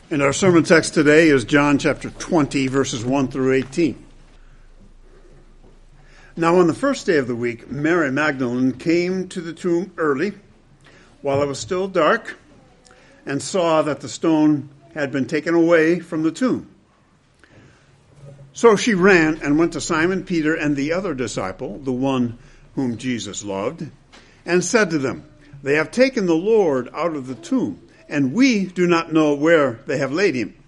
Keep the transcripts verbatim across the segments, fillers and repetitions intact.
And our sermon text today is John chapter twenty, verses one through eighteen. Now on the first day of the week, Mary Magdalene came to the tomb early, while it was still dark, and saw that the stone had been taken away from the tomb. So she ran and went to Simon Peter and the other disciple, the one whom Jesus loved, and said to them, "They have taken the Lord out of the tomb, and we do not know where they have laid him."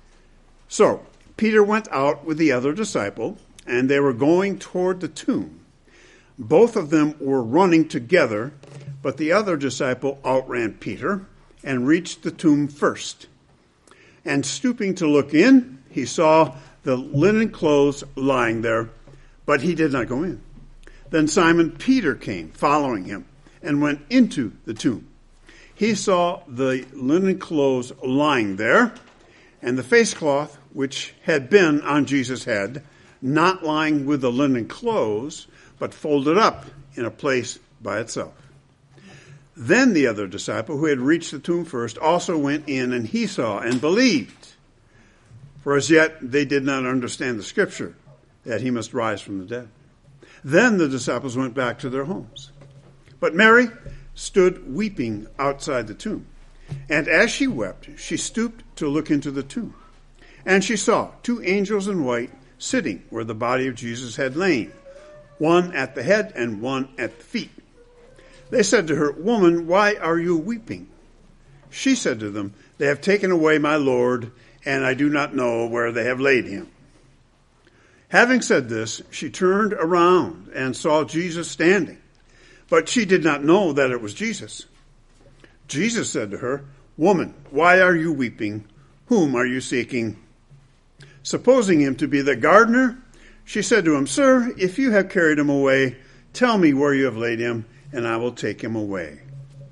So Peter went out with the other disciple, and they were going toward the tomb. Both of them were running together, but the other disciple outran Peter and reached the tomb first. And stooping to look in, he saw the linen clothes lying there, but he did not go in. Then Simon Peter came, following him, and went into the tomb. He saw the linen clothes lying there, and the face cloth which had been on Jesus' head, not lying with the linen clothes, but folded up in a place by itself. Then the other disciple, who had reached the tomb first, also went in, and he saw and believed. For as yet they did not understand the scripture, that he must rise from the dead. Then the disciples went back to their homes. But Mary stood weeping outside the tomb. And as she wept, she stooped to look into the tomb. And she saw two angels in white sitting where the body of Jesus had lain, one at the head and one at the feet. They said to her, "Woman, why are you weeping?" She said to them, "They have taken away my Lord, and I do not know where they have laid him." Having said this, she turned around and saw Jesus standing. But she did not know that it was Jesus. Jesus said to her, "Woman, why are you weeping? Whom are you seeking?" Supposing him to be the gardener, she said to him, "Sir, if you have carried him away, tell me where you have laid him, and I will take him away."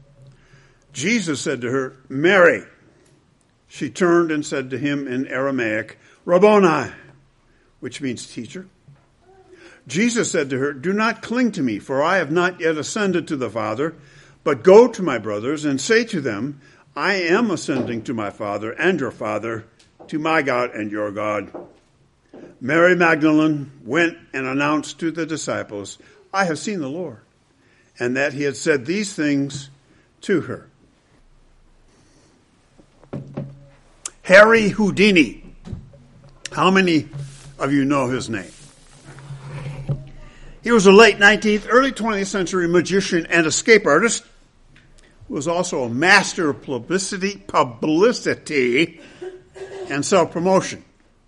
Jesus said to her, "Mary." She turned and said to him in Aramaic, "Rabboni," which means teacher. Jesus said to her, "Do not cling to me, for I have not yet ascended to the Father, but go to my brothers and say to them, I am ascending to my Father and your Father, to my God and your God." Mary Magdalene went and announced to the disciples, "I have seen the Lord," and that he had said these things to her. Harry Houdini. How many of you know his name? He was a late nineteenth, early twentieth century magician and escape artist who was also a master of publicity, publicity and self-promotion.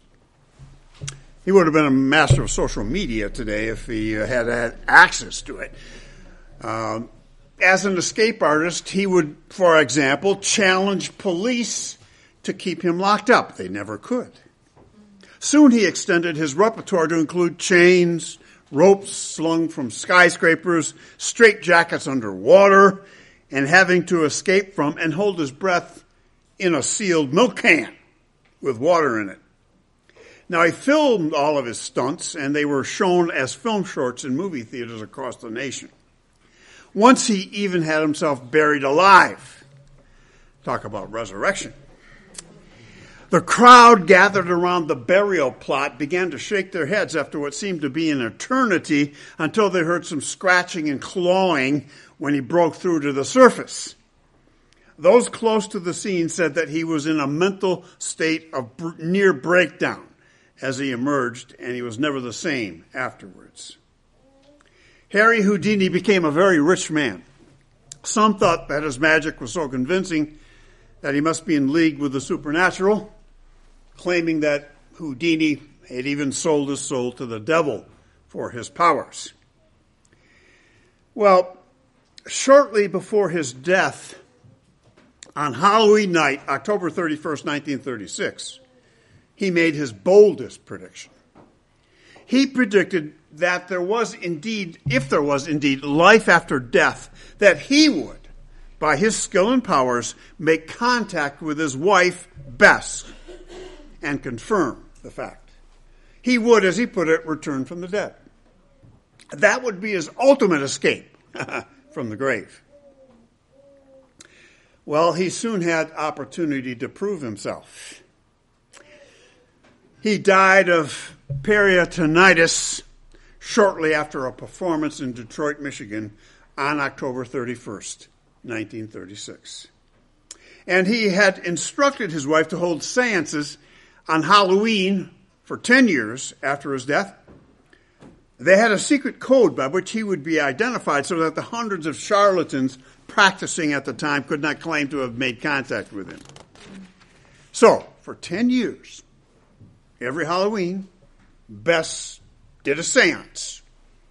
He would have been a master of social media today if he had had access to it. Um, as an escape artist, he would, for example, challenge police to keep him locked up. They never could. Soon he extended his repertoire to include chains, ropes slung from skyscrapers, straitjackets underwater, and having to escape from and hold his breath in a sealed milk can with water in it. Now, he filmed all of his stunts, and they were shown as film shorts in movie theaters across the nation. Once he even had himself buried alive. Talk about resurrection. The crowd gathered around the burial plot began to shake their heads after what seemed to be an eternity until they heard some scratching and clawing when he broke through to the surface. Those close to the scene said that he was in a mental state of near breakdown as he emerged, and he was never the same afterwards. Harry Houdini became a very rich man. Some thought that his magic was so convincing that he must be in league with the supernatural, claiming that Houdini had even sold his soul to the devil for his powers. Well, shortly before his death, on Halloween night, October thirty-first, nineteen thirty-six, he made his boldest prediction. He predicted that there was indeed, if there was indeed life after death, that he would, by his skill and powers, make contact with his wife, Bess, and confirm the fact. He would, as he put it, return from the dead. That would be his ultimate escape from the grave. Well, he soon had opportunity to prove himself. He died of peritonitis shortly after a performance in Detroit, Michigan on October thirty-first, nineteen thirty-six. And he had instructed his wife to hold seances on Halloween for ten years after his death. They had a secret code by which he would be identified so that the hundreds of charlatans practicing at the time could not claim to have made contact with him. So, for ten years, every Halloween, Bess did a seance.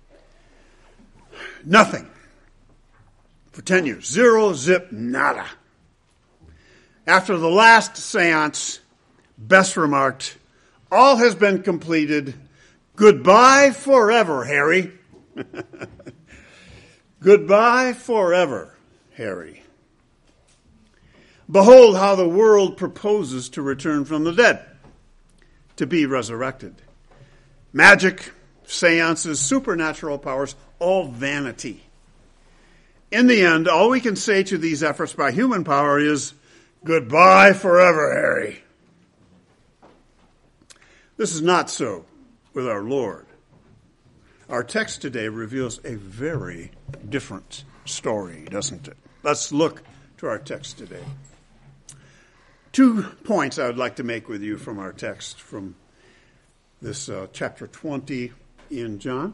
Nothing. For ten years. Zero, zip, nada. After the last seance, Bess remarked, "All has been completed. Goodbye forever, Harry." Goodbye forever, Harry. Behold how the world proposes to return from the dead, to be resurrected. Magic, seances, supernatural powers, all vanity. In the end, all we can say to these efforts by human power is, goodbye forever, Harry. This is not so with our Lord. Our text today reveals a very different story, doesn't it? Let's look to our text today. Two points I would like to make with you from our text from this uh, chapter twenty in John.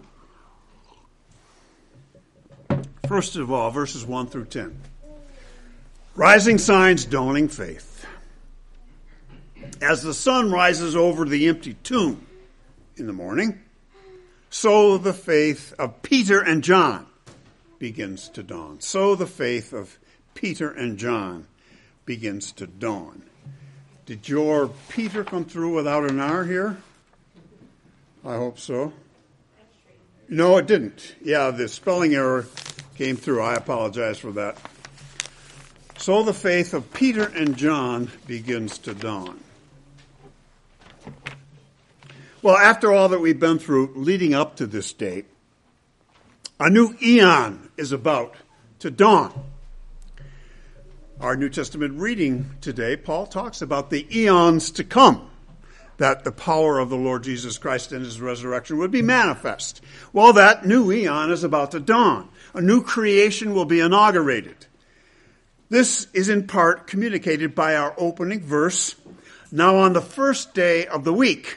First of all, verses one through ten. Rising signs, dawning faith. As the sun rises over the empty tomb in the morning, so the faith of Peter and John begins to dawn. So the faith of Peter and John begins to dawn. Did your Peter come through without an R here? I hope so. No, it didn't. Yeah, the spelling error came through. I apologize for that. So the faith of Peter and John begins to dawn. Well, after all that we've been through leading up to this date, a new eon is about to dawn. Our New Testament reading today, Paul talks about the eons to come, that the power of the Lord Jesus Christ and his resurrection would be manifest. Well, that new eon is about to dawn. A new creation will be inaugurated. This is in part communicated by our opening verse. Now on the first day of the week,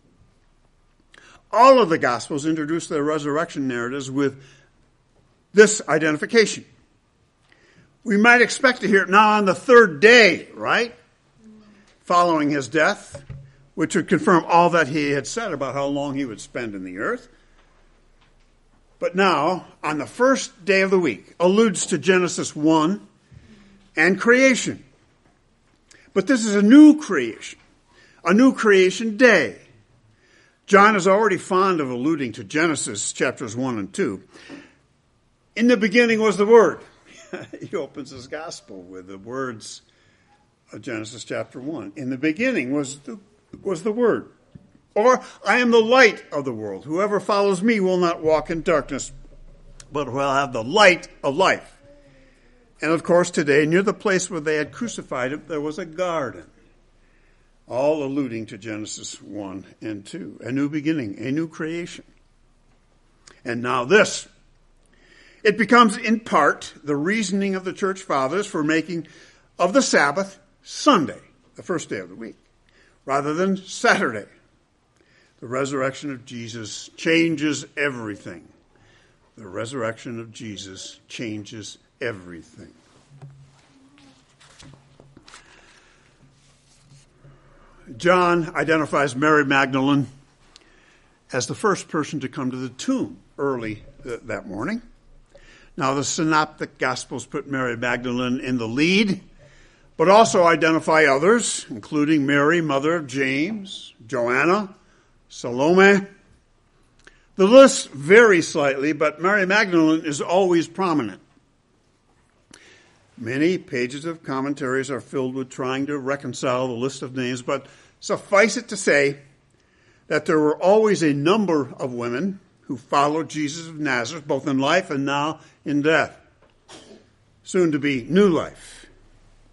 all of the Gospels introduce their resurrection narratives with this identification. We might expect to hear it now on the third day, right? Following his death, which would confirm all that he had said about how long he would spend in the earth. But now, on the first day of the week, alludes to Genesis one and creation. But this is a new creation, a new creation day. John is already fond of alluding to Genesis chapters one and two. In the beginning was the Word. He opens his gospel with the words of Genesis chapter one. In the beginning was the, was the Word. Or, I am the light of the world. Whoever follows me will not walk in darkness, but will have the light of life. And of course, today, near the place where they had crucified him, there was a garden. All alluding to Genesis one and two. A new beginning, a new creation. And now this. It becomes, in part, the reasoning of the church fathers for making of the Sabbath Sunday, the first day of the week, rather than Saturday. The resurrection of Jesus changes everything. The resurrection of Jesus changes everything. John identifies Mary Magdalene as the first person to come to the tomb early th- that morning. Now, the synoptic Gospels put Mary Magdalene in the lead, but also identify others, including Mary, mother of James, Joanna, Salome. The list varies slightly, but Mary Magdalene is always prominent. Many pages of commentaries are filled with trying to reconcile the list of names, but suffice it to say that there were always a number of women who followed Jesus of Nazareth, both in life and now in death. Soon to be new life.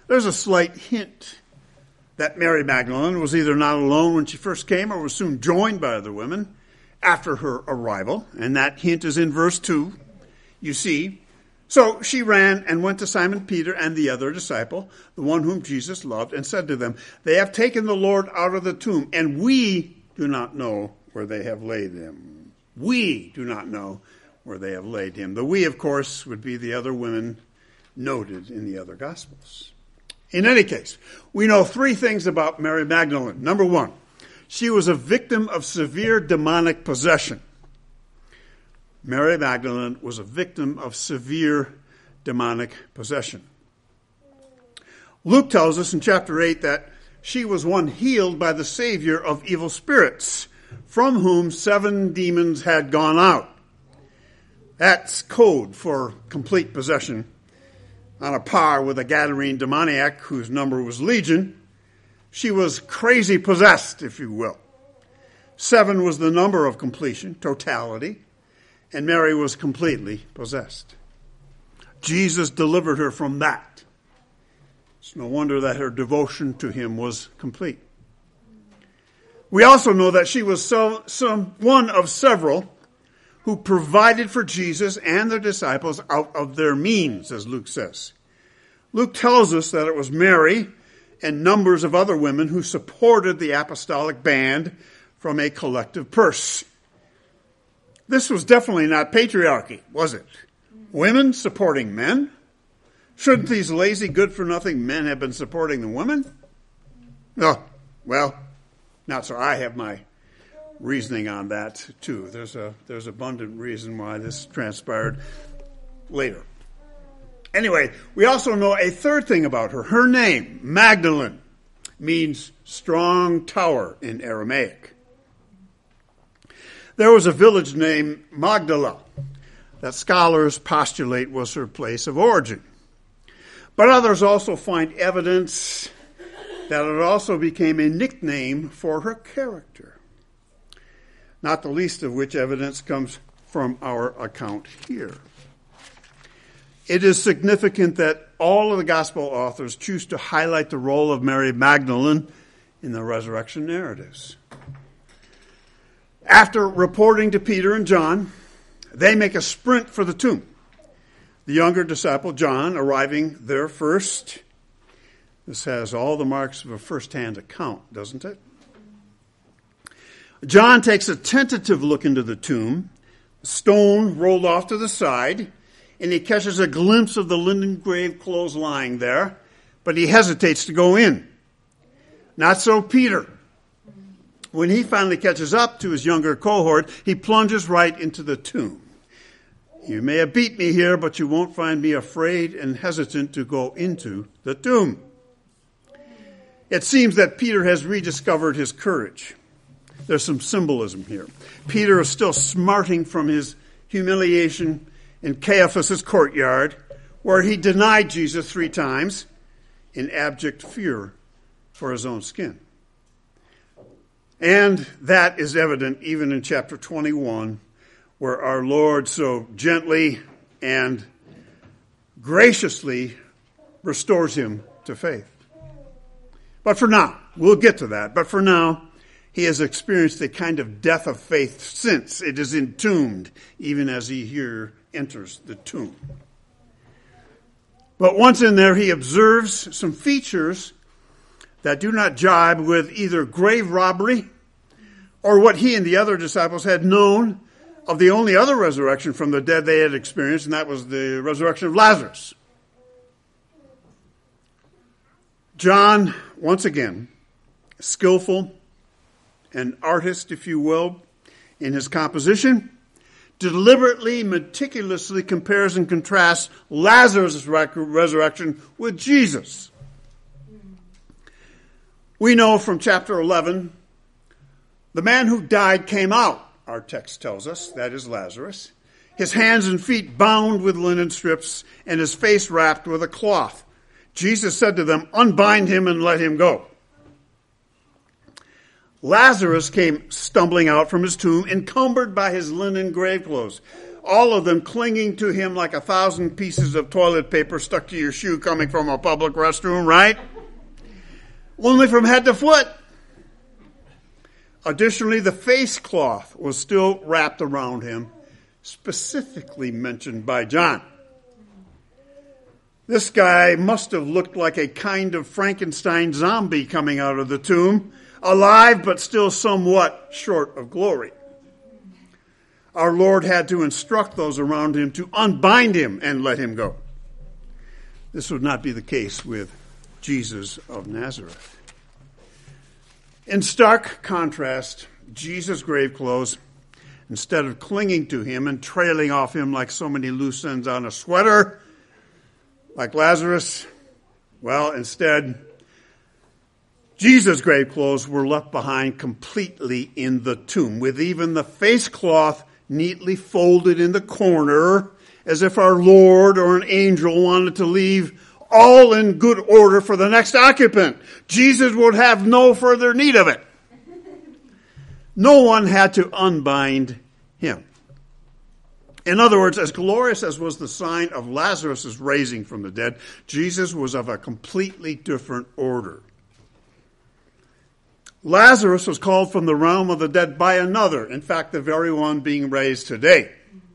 there's a slight hint that Mary Magdalene was either not alone when she first came or was soon joined by other women after her arrival. And that hint is in verse two. You see, so she ran and went to Simon Peter and the other disciple, the one whom Jesus loved, and said to them, "They have taken the Lord out of the tomb, and we do not know where they have laid him." We do not know where they have laid him. The we, of course, would be the other women noted in the other Gospels. In any case, we know three things about Mary Magdalene. Number one, she was a victim of severe demonic possession. Mary Magdalene was a victim of severe demonic possession. Luke tells us in chapter eight that she was one healed by the Savior of evil spirits, from whom seven demons had gone out. That's code for complete possession, on a par with a Gadarene demoniac whose number was legion. She was crazy possessed, if you will. Seven was the number of completion, totality, and Mary was completely possessed. Jesus delivered her from that. It's no wonder that her devotion to him was complete. We also know that she was so, some one of several who provided for Jesus and the disciples out of their means, as Luke says. Luke tells us that it was Mary and numbers of other women who supported the apostolic band from a collective purse. This was definitely not patriarchy, was it? Women supporting men? Shouldn't these lazy, good-for-nothing men have been supporting the women? No, well, not so. I have my reasoning on that, too. There's a there's abundant reason why this transpired later. Anyway, we also know a third thing about her. Her name, Magdalene, means strong tower in Aramaic. There was a village named Magdala that scholars postulate was her place of origin. But others also find evidence that it also became a nickname for her character, not the least of which evidence comes from our account here. It is significant that all of the gospel authors choose to highlight the role of Mary Magdalene in the resurrection narratives. After reporting to Peter and John, they make a sprint for the tomb. The younger disciple, John, arriving there first. This has all the marks of a first-hand account, doesn't it? John takes a tentative look into the tomb, stone rolled off to the side, and he catches a glimpse of the linen grave clothes lying there, but he hesitates to go in. Not so Peter. When he finally catches up to his younger cohort, he plunges right into the tomb. You may have beat me here, but you won't find me afraid and hesitant to go into the tomb. It seems that Peter has rediscovered his courage. There's some symbolism here. Peter is still smarting from his humiliation in Caiaphas' courtyard, where he denied Jesus three times in abject fear for his own skin. And that is evident even in chapter twenty-one, where our Lord so gently and graciously restores him to faith. But for now, we'll get to that, but for now, he has experienced a kind of death of faith since it is entombed, even as he here enters the tomb. But once in there, he observes some features that do not jibe with either grave robbery or what he and the other disciples had known of the only other resurrection from the dead they had experienced, and that was the resurrection of Lazarus. John, once again, skillful, an artist, if you will, in his composition, deliberately, meticulously compares and contrasts Lazarus' resurrection with Jesus. We know from chapter eleven, the man who died came out, our text tells us, that is Lazarus, his hands and feet bound with linen strips and his face wrapped with a cloth. Jesus said to them, "Unbind him and let him go." Lazarus came stumbling out from his tomb, encumbered by his linen grave clothes. all of them clinging to him like a thousand pieces of toilet paper stuck to your shoe coming from a public restroom, right? Only from head to foot. Additionally, the face cloth was still wrapped around him, specifically mentioned by John. This guy must have looked like a kind of Frankenstein zombie coming out of the tomb, alive but still somewhat short of glory. Our Lord had to instruct those around him to unbind him and let him go. This would not be the case with Jesus of Nazareth. In stark contrast, Jesus' grave clothes, instead of clinging to him and trailing off him like so many loose ends on a sweater, like Lazarus, well, instead, Jesus' grave clothes were left behind completely in the tomb, with even the face cloth neatly folded in the corner, as if our Lord or an angel wanted to leave all in good order for the next occupant. Jesus would have no further need of it. No one had to unbind him. In other words, as glorious as was the sign of Lazarus' raising from the dead, Jesus was of a completely different order. Lazarus was called from the realm of the dead by another, in fact, the very one being raised today.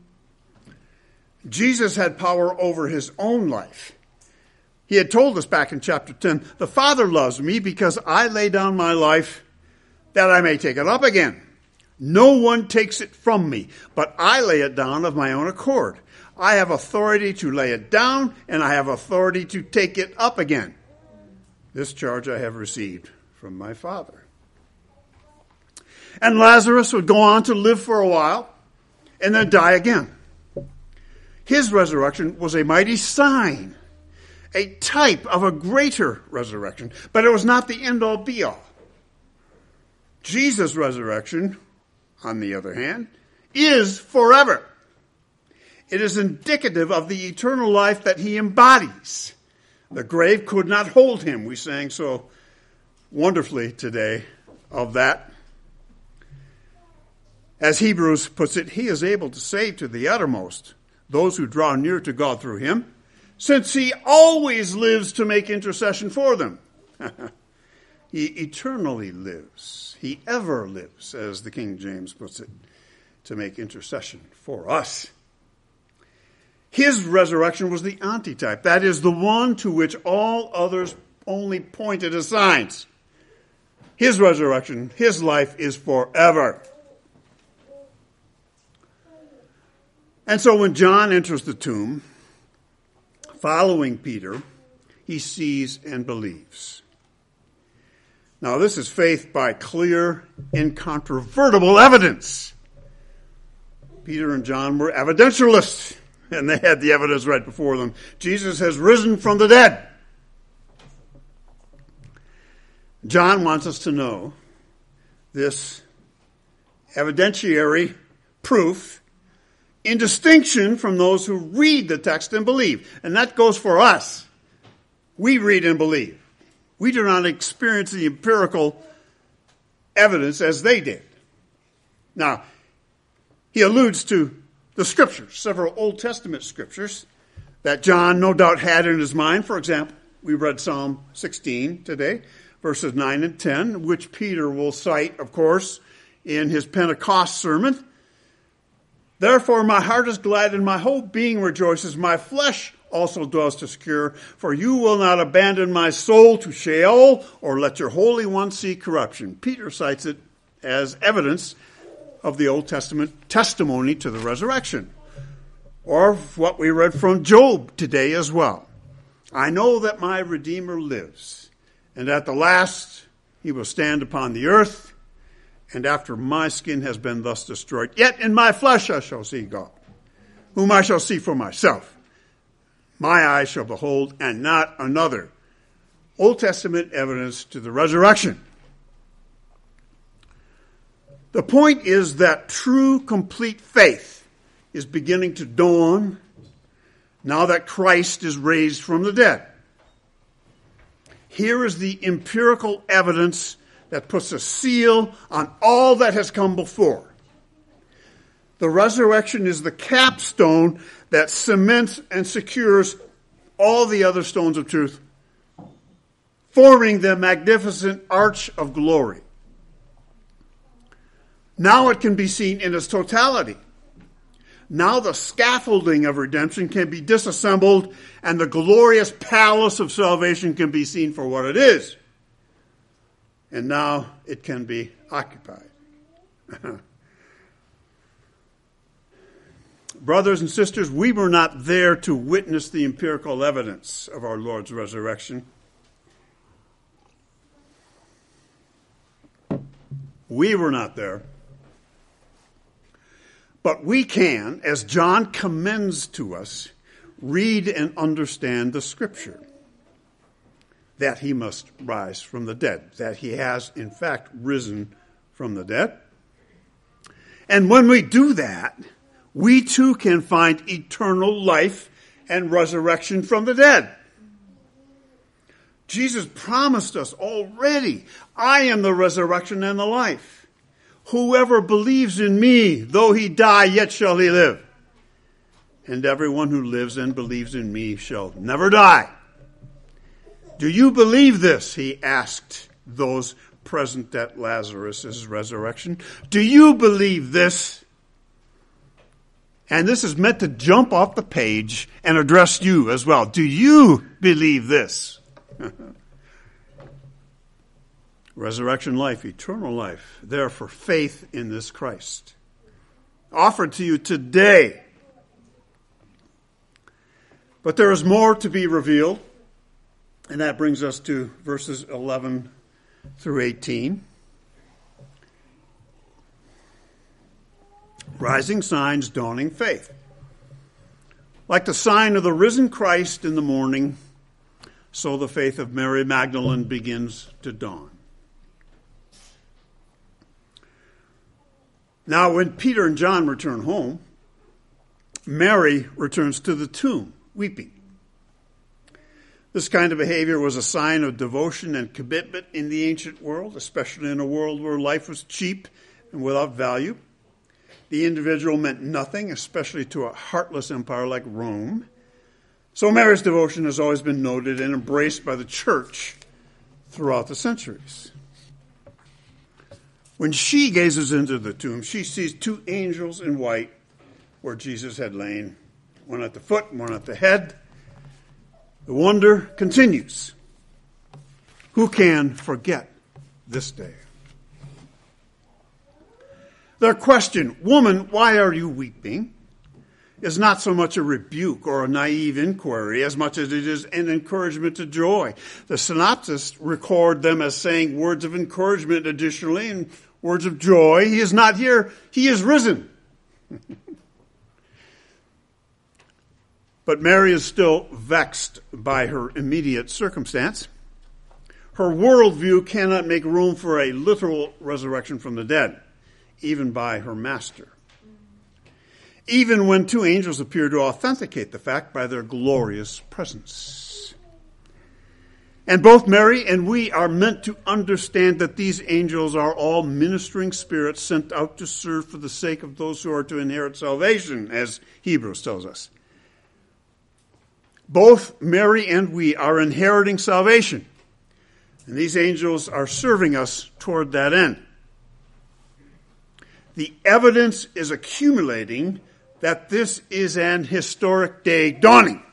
Jesus had power over his own life. He had told us back in chapter ten, "The Father loves me because I lay down my life that I may take it up again. No one takes it from me, but I lay it down of my own accord. I have authority to lay it down, and I have authority to take it up again. This charge I have received from my Father." And Lazarus would go on to live for a while and then die again. His resurrection was a mighty sign, a type of a greater resurrection, but it was not the end-all be-all. Jesus' resurrection, on the other hand, is forever. It is indicative of the eternal life that he embodies. The grave could not hold him. We sang so wonderfully today of that. As Hebrews puts it, he is able to save to the uttermost those who draw near to God through him, since he always lives to make intercession for them. He eternally lives. He ever lives, as the King James puts it, to make intercession for us. His resurrection was the antitype. That is the one to which all others only pointed as signs. His resurrection, his life is forever. And so when John enters the tomb, following Peter, he sees and believes. Now, this is faith by clear, incontrovertible evidence. Peter and John were evidentialists, and they had the evidence right before them. Jesus has risen from the dead. John wants us to know this evidentiary proof in distinction from those who read the text and believe. And that goes for us. We read and believe. We do not experience the empirical evidence as they did. Now, he alludes to the scriptures, several Old Testament scriptures that John no doubt had in his mind. For example, we read Psalm sixteen today, verses nine and ten, which Peter will cite, of course, in his Pentecost sermon. "Therefore my heart is glad and my whole being rejoices. My flesh also dwells to secure, for you will not abandon my soul to Sheol or let your Holy One see corruption." Peter cites it as evidence of the Old Testament testimony to the resurrection. Or what we read from Job today as well. "I know that my Redeemer lives, and at the last he will stand upon the earth. And after my skin has been thus destroyed, yet in my flesh I shall see God, whom I shall see for myself. My eyes shall behold, and not another." Old Testament evidence to the resurrection. The point is that true, complete faith is beginning to dawn now that Christ is raised from the dead. Here is the empirical evidence that puts a seal on all that has come before. The resurrection is the capstone that cements and secures all the other stones of truth, forming the magnificent arch of glory. Now it can be seen in its totality. Now the scaffolding of redemption can be disassembled, and the glorious palace of salvation can be seen for what it is. And now it can be occupied. Brothers and sisters, we were not there to witness the empirical evidence of our Lord's resurrection. We were not there. But we can, as John commends to us, read and understand the Scripture. That he must rise from the dead. That he has, in fact, risen from the dead. And when we do that, we too can find eternal life and resurrection from the dead. Jesus promised us already, I am the resurrection and the life. Whoever believes in me, though he die, yet shall he live. And everyone who lives and believes in me shall never die. Do you believe this? He asked those present at Lazarus' resurrection. Do you believe this? And this is meant to jump off the page and address you as well. Do you believe this? Resurrection life, eternal life, there for faith in this Christ. Offered to you today. But there is more to be revealed. And that brings us to verses eleven through eighteen. Rising signs, dawning faith. Like the sign of the risen Christ in the morning, so the faith of Mary Magdalene begins to dawn. Now, when Peter and John return home, Mary returns to the tomb, weeping. This kind of behavior was a sign of devotion and commitment in the ancient world, especially in a world where life was cheap and without value. The individual meant nothing, especially to a heartless empire like Rome. So Mary's devotion has always been noted and embraced by the church throughout the centuries. When she gazes into the tomb, she sees two angels in white where Jesus had lain, one at the foot and one at the head. The wonder continues. Who can forget this day? Their question, woman, why are you weeping, is not so much a rebuke or a naive inquiry as much as it is an encouragement to joy. The synoptists record them as saying words of encouragement additionally and words of joy. He is not here. He is risen. But Mary is still vexed by her immediate circumstance. Her worldview cannot make room for a literal resurrection from the dead, even by her master. Even when two angels appear to authenticate the fact by their glorious presence. And both Mary and we are meant to understand that these angels are all ministering spirits sent out to serve for the sake of those who are to inherit salvation, as Hebrews tells us. Both Mary and we are inheriting salvation. And these angels are serving us toward that end. The evidence is accumulating that this is an historic day dawning,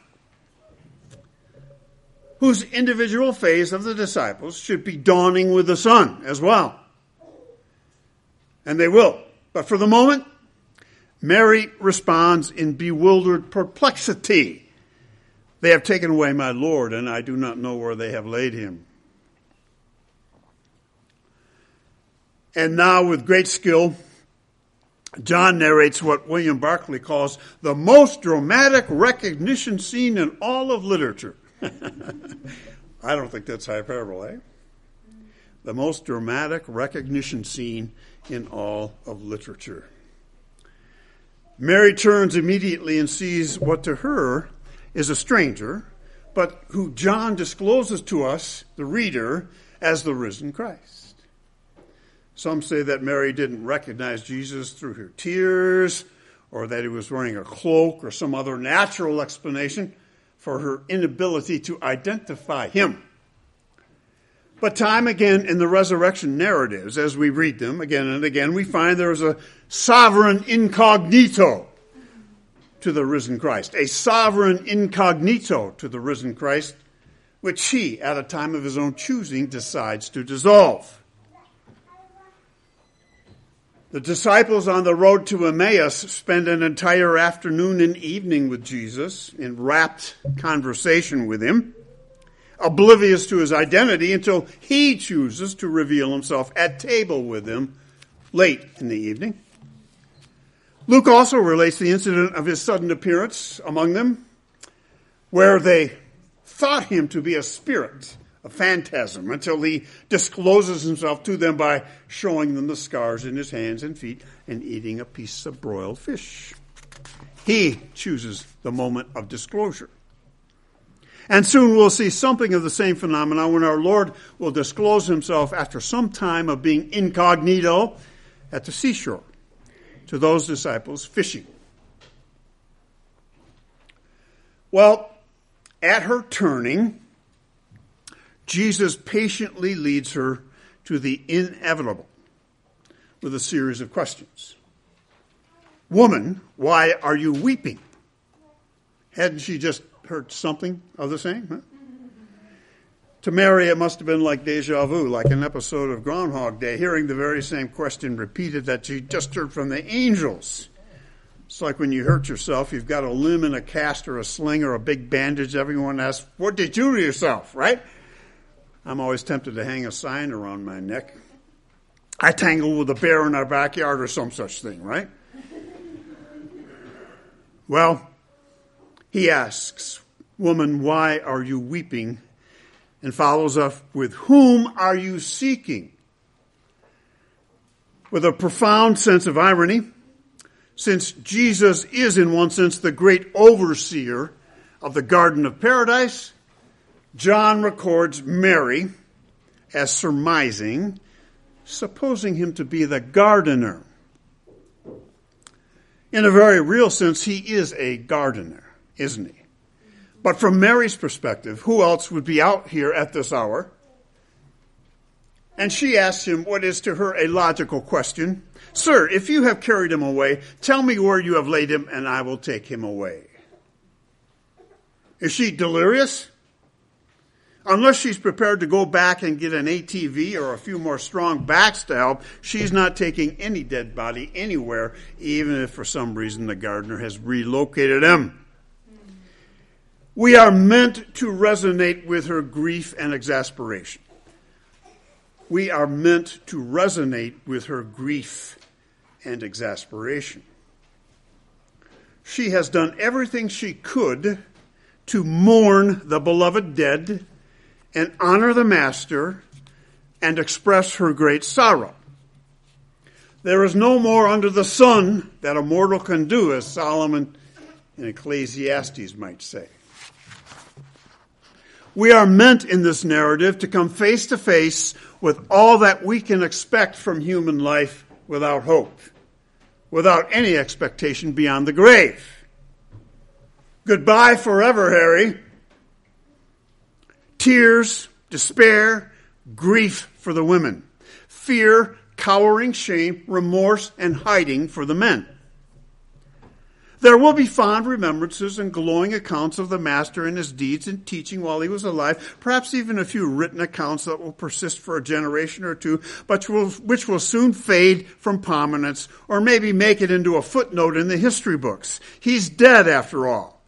whose individual phase of the disciples should be dawning with the sun as well. And they will. But for the moment, Mary responds in bewildered perplexity. They have taken away my Lord, and I do not know where they have laid him. And now, with great skill, John narrates what William Barclay calls the most dramatic recognition scene in all of literature. I don't think that's hyperbole. Eh? The most dramatic recognition scene in all of literature. Mary turns immediately and sees what to her is a stranger, but who John discloses to us, the reader, as the risen Christ. Some say that Mary didn't recognize Jesus through her tears, or that he was wearing a cloak, or some other natural explanation for her inability to identify him. But time again in the resurrection narratives, as we read them again and again, we find there is a sovereign incognito to the risen Christ. A sovereign incognito to the risen Christ, which he, at a time of his own choosing, decides to dissolve. The disciples on the road to Emmaus spend an entire afternoon and evening with Jesus in rapt conversation with him, oblivious to his identity until he chooses to reveal himself at table with them late in the evening. Luke also relates the incident of his sudden appearance among them, where they thought him to be a spirit, a phantasm, until he discloses himself to them by showing them the scars in his hands and feet and eating a piece of broiled fish. He chooses the moment of disclosure. And soon we'll see something of the same phenomenon when our Lord will disclose himself after some time of being incognito at the seashore to those disciples fishing. Well, at her turning, Jesus patiently leads her to the inevitable with a series of questions. Woman, why are you weeping? Hadn't she just heard something of the same? Huh? To Mary, it must have been like deja vu, like an episode of Groundhog Day, hearing the very same question repeated that she just heard from the angels. It's like when you hurt yourself, you've got a limb in a cast or a sling or a big bandage. Everyone asks, what did you do to yourself, right? I'm always tempted to hang a sign around my neck. I tangled with a bear in our backyard or some such thing, right? Well, he asks, woman, why are you weeping? And follows up with, whom are you seeking? With a profound sense of irony, since Jesus is in one sense the great overseer of the Garden of Paradise, John records Mary as surmising, supposing him to be the gardener. In a very real sense, he is a gardener, isn't he? But from Mary's perspective, who else would be out here at this hour? And she asks him what is to her a logical question. Sir, if you have carried him away, tell me where you have laid him, and I will take him away. Is she delirious? Unless she's prepared to go back and get an A T V or a few more strong backs to help, she's not taking any dead body anywhere, even if for some reason the gardener has relocated him. We are meant to resonate with her grief and exasperation. We are meant to resonate with her grief and exasperation. She has done everything she could to mourn the beloved dead and honor the Master and express her great sorrow. There is no more under the sun that a mortal can do, as Solomon in Ecclesiastes might say. We are meant in this narrative to come face to face with all that we can expect from human life without hope, without any expectation beyond the grave. Goodbye forever, Harry. Tears, despair, grief for the women. Fear, cowering shame, remorse, and hiding for the men. There will be fond remembrances and glowing accounts of the Master and his deeds and teaching while he was alive, perhaps even a few written accounts that will persist for a generation or two, but will, which will soon fade from prominence or maybe make it into a footnote in the history books. He's dead after all.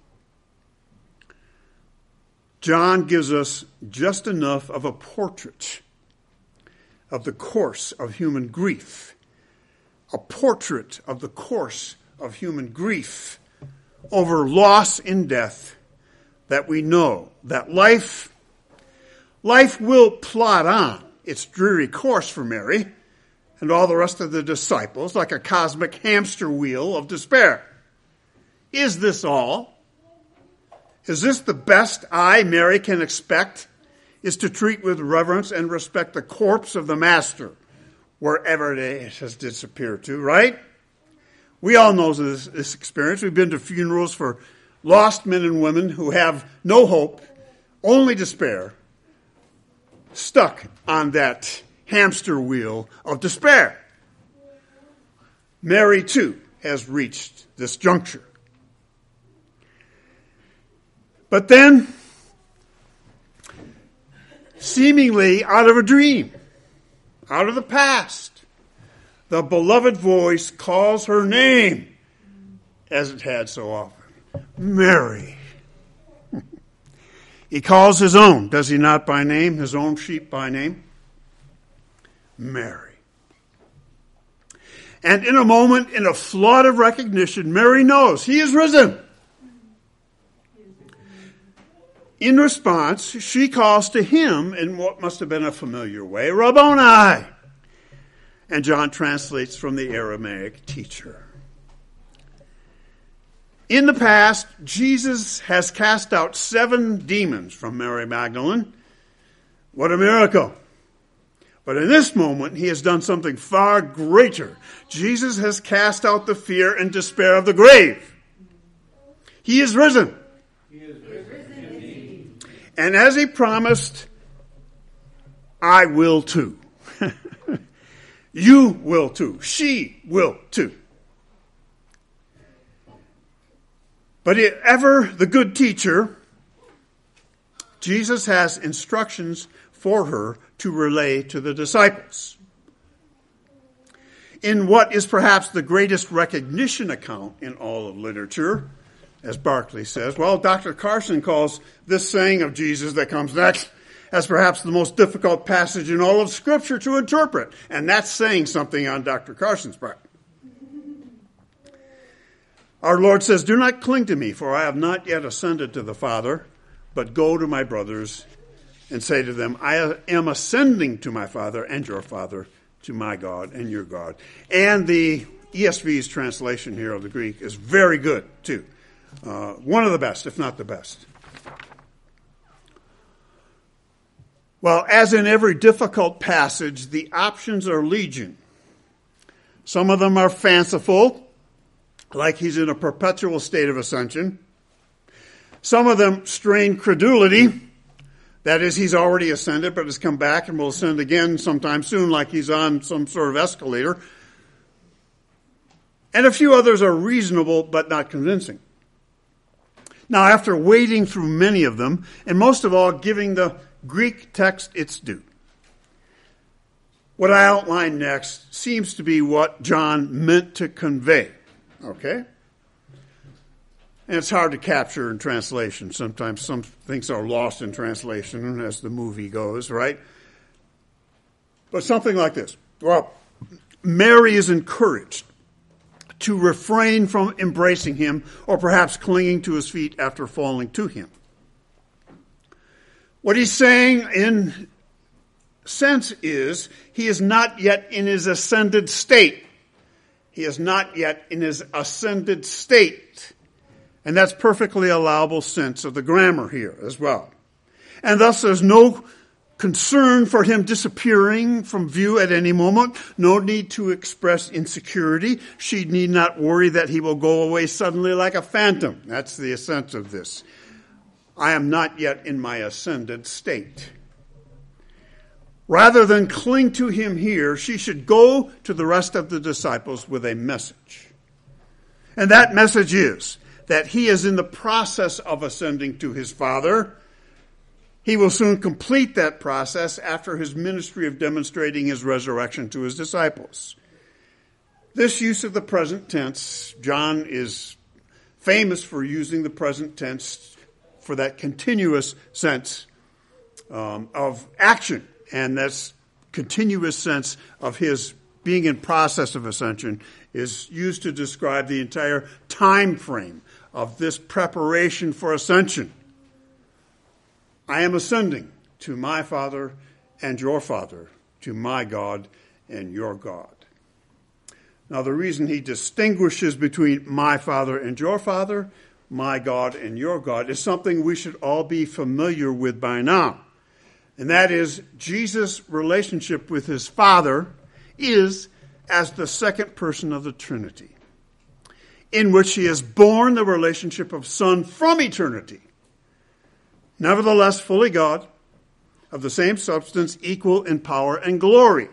John gives us just enough of a portrait of the course of human grief, a portrait of the course of human grief over loss and death, that we know that life, life will plod on its dreary course for Mary and all the rest of the disciples like a cosmic hamster wheel of despair. Is this all? Is this the best I, Mary, can expect? Is to treat with reverence and respect the corpse of the Master, wherever it has disappeared to, right? We all know this, this experience. We've been to funerals for lost men and women who have no hope, only despair, stuck on that hamster wheel of despair. Mary, too, has reached this juncture. But then, seemingly out of a dream, out of the past, the beloved voice calls her name, as it had so often. Mary. He calls his own, does he not, by name, his own sheep by name? Mary. And in a moment, in a flood of recognition, Mary knows he is risen. In response, she calls to him in what must have been a familiar way, Rabboni. And John translates from the Aramaic, teacher. In the past, Jesus has cast out seven demons from Mary Magdalene. What a miracle. But in this moment, he has done something far greater. Jesus has cast out the fear and despair of the grave. He is risen. He is risen indeed. And as he promised, I will too. You will too. She will too. But if ever the good teacher, Jesus has instructions for her to relay to the disciples. In what is perhaps the greatest recognition account in all of literature, as Barclay says, well, Doctor Carson calls this saying of Jesus that comes next as perhaps the most difficult passage in all of Scripture to interpret. And that's saying something on Doctor Carson's part. Our Lord says, do not cling to me, for I have not yet ascended to the Father, but go to my brothers and say to them, I am ascending to my Father and your Father, to my God and your God. And the E S V's translation here of the Greek is very good, too. Uh, one of the best, if not the best. Well, as in every difficult passage, the options are legion. Some of them are fanciful, like he's in a perpetual state of ascension. Some of them strain credulity. That is, he's already ascended, but has come back and will ascend again sometime soon, like he's on some sort of escalator. And a few others are reasonable, but not convincing. Now, after wading through many of them, and most of all giving the Greek text its due, what I outline next seems to be what John meant to convey. Okay? And it's hard to capture in translation. Sometimes some things are lost in translation as the movie goes, right? But something like this. Well, Mary is encouraged to refrain from embracing him or perhaps clinging to his feet after falling to him. What he's saying in sense is he is not yet in his ascended state. He is not yet in his ascended state. And that's perfectly allowable sense of the grammar here as well. And thus there's no concern for him disappearing from view at any moment. No need to express insecurity. She need not worry that he will go away suddenly like a phantom. That's the sense of this. I am not yet in my ascended state. Rather than cling to him here, she should go to the rest of the disciples with a message. And that message is that he is in the process of ascending to his Father. He will soon complete that process after his ministry of demonstrating his resurrection to his disciples. This use of the present tense, John is famous for using the present tense for that continuous sense um, of action. And this continuous sense of his being in process of ascension is used to describe the entire time frame of this preparation for ascension. I am ascending to my Father and your Father, to my God and your God. Now, the reason he distinguishes between my Father and your Father, my God and your God, is something we should all be familiar with by now. And that is, Jesus' relationship with his Father is as the second person of the Trinity. in which he has borne the relationship of Son from eternity. Nevertheless, fully God, of the same substance, equal in power and glory.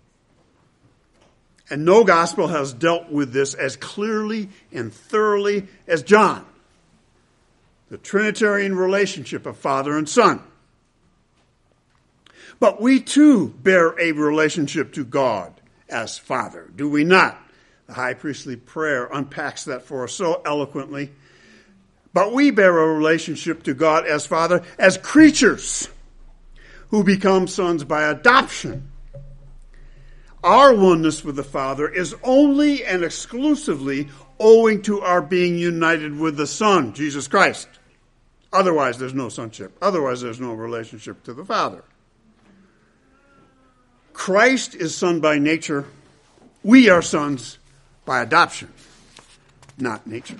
And no gospel has dealt with this as clearly and thoroughly as John. The Trinitarian relationship of Father and Son. But we too bear a relationship to God as Father, do we not? The high priestly prayer unpacks that for us so eloquently. But we bear a relationship to God as Father as creatures who become sons by adoption. Our oneness with the Father is only and exclusively owing to our being united with the Son, Jesus Christ. Otherwise, there's no sonship. Otherwise, there's no relationship to the Father. Christ is Son by nature. We are sons by adoption, not nature.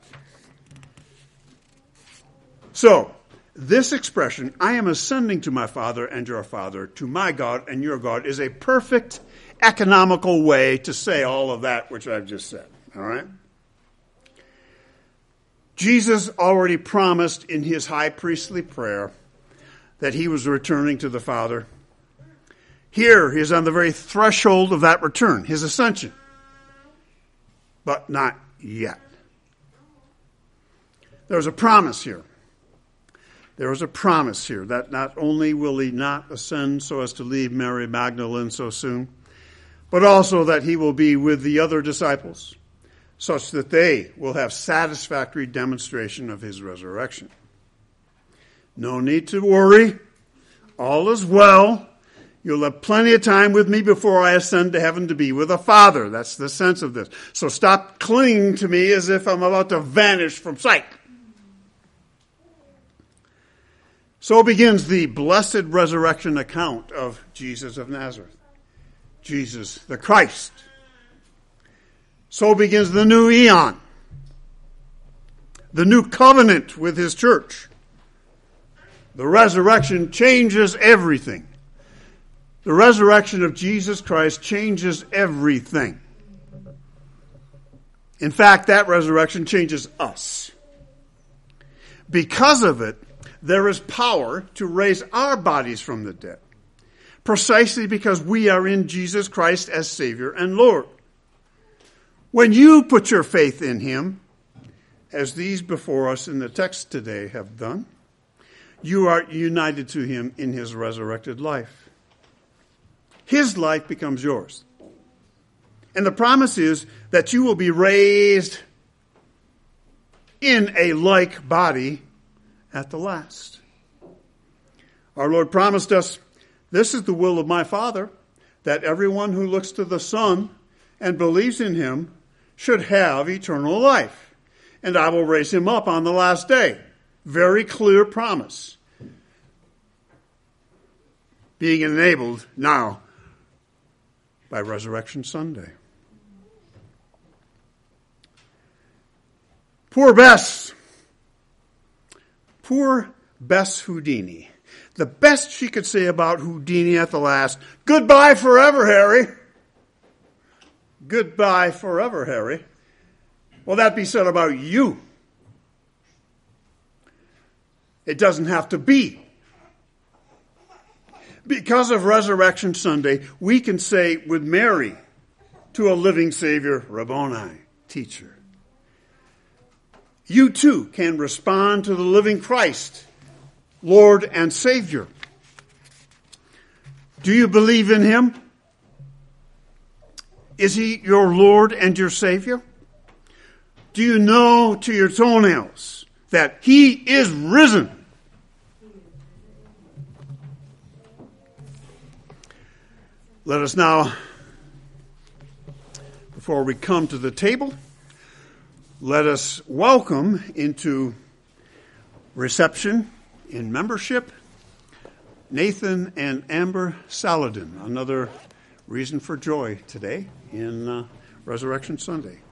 So, this expression, I am ascending to my Father and your Father, to my God and your God, is a perfect economical way to say all of that which I've just said. All right? Jesus already promised in his high priestly prayer that he was returning to the Father. Here, he is on the very threshold of that return, his ascension. But not yet. There's a promise here. There is a promise here that not only will he not ascend so as to leave Mary Magdalene so soon, but also that he will be with the other disciples, such that they will have satisfactory demonstration of his resurrection. No need to worry. All is well. You'll have plenty of time with me before I ascend to heaven to be with the Father. That's the sense of this. So stop clinging to me as if I'm about to vanish from sight. So begins the blessed resurrection account of Jesus of Nazareth. Jesus the Christ. So begins the new eon. The new covenant with his church. The resurrection changes everything. The resurrection of Jesus Christ changes everything. In fact, that resurrection changes us. Because of it, there is power to raise our bodies from the dead, precisely because we are in Jesus Christ as Savior and Lord. When you put your faith in him, as these before us in the text today have done, you are united to him in his resurrected life. His life becomes yours. And the promise is that you will be raised in a like body at the last. Our Lord promised us, this is the will of my Father, that everyone who looks to the Son and believes in him should have eternal life. And I will raise him up on the last day. Very clear promise. Being enabled now by Resurrection Sunday. Poor Bess. Poor Bess Houdini. The best she could say about Houdini at the last, goodbye forever, Harry. Goodbye forever, Harry. Will that be said about you? It doesn't have to be. Because of Resurrection Sunday, we can say with Mary to a living Savior, Rabboni, teacher. You too can respond to the living Christ, Lord and Savior. Do you believe in him? Is he your Lord and your Savior? Do you know to your toenails that he is risen? Let us now, before we come to the table, let us welcome into reception in membership Nathan and Amber Saladin, another reason for joy today in uh, Resurrection Sunday.